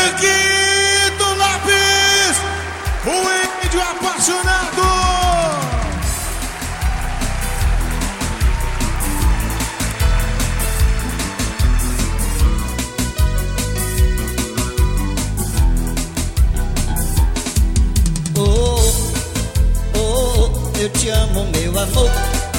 Franquito Lopes, o índio apaixonado. Eu te amo, meu amor.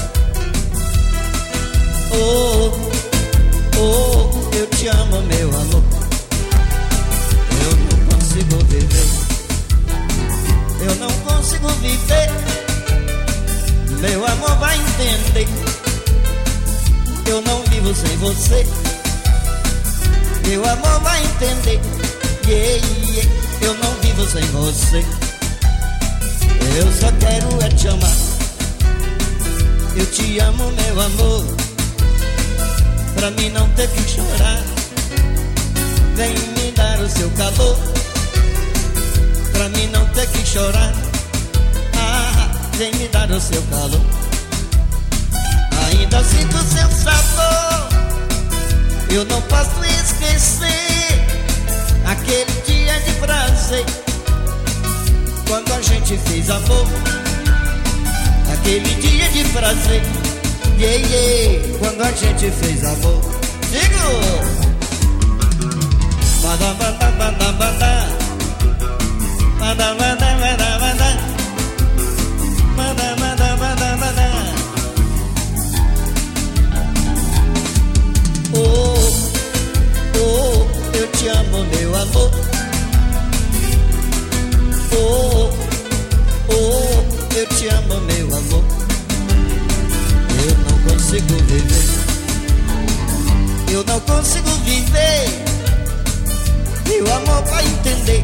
Eu te amo, meu amor. Eu não consigo viver. Eu não consigo viver. Meu amor vai entender. Eu não vivo sem você. Meu amor vai entender. Yeah, yeah. Eu não vivo sem você. Eu só quero é te amar. Eu te amo, meu amor. Pra mim não ter que chorar. Vem me dar o seu calor. Pra mim não ter que chorar. Vem me dar o seu calor. Ainda sinto o seu sabor. Eu não posso esquecer aquele dia de prazer, quando a gente fez amor. Aquele dia de prazer, yeah, yeah, quando a gente fez amor. Digo! Bada, bada, bada, bada. Bada, bada, bada, bada. Bada, bada, bada, bada. Eu te amo, meu amor. Eu te amo, meu amor. Eu não consigo viver. Eu não consigo viver. Meu amor vai entender.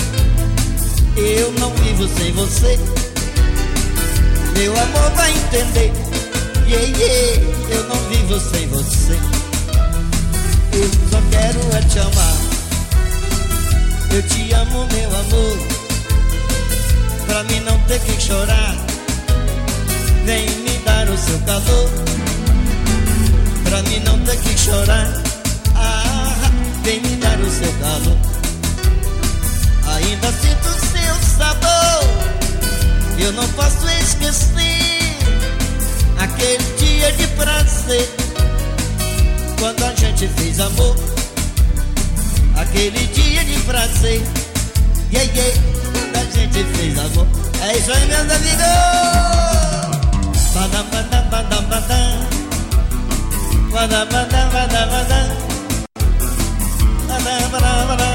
Eu não vivo sem você. Meu amor vai entender. Yeah, yeah. Eu não vivo sem você. Eu só quero é te amar. Eu te amo, meu amor. Pra mim não ter que chorar. Vem me dar o seu calor. Pra mim não ter que chorar. Vem me dar o seu calor. Ainda sinto o seu sabor. Eu não posso esquecer aquele dia de prazer, quando a gente fez amor. Aquele dia de prazer, yeah, yeah, quando a gente fez amor. É isso aí, meus amigos. Badam, badam, badam, badam. Badam, badam, badam, badam. Badam, badam, badam.